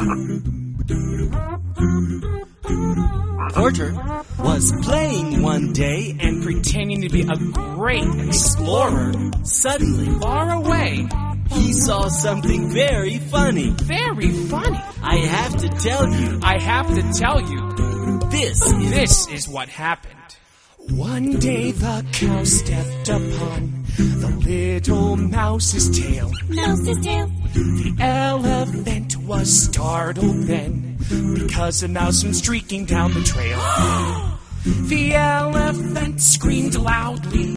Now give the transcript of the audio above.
Porter was playing one day and pretending to be a great explorer. Suddenly, Far away. he saw something very funny. Very funny. I have to tell you, I have to tell you, this is what happened. One day the cow stepped upon the little mouse's tail. Mouse's tail. The elephant was startled then, because a mouse went streaking down the trail. The elephant screamed loudly.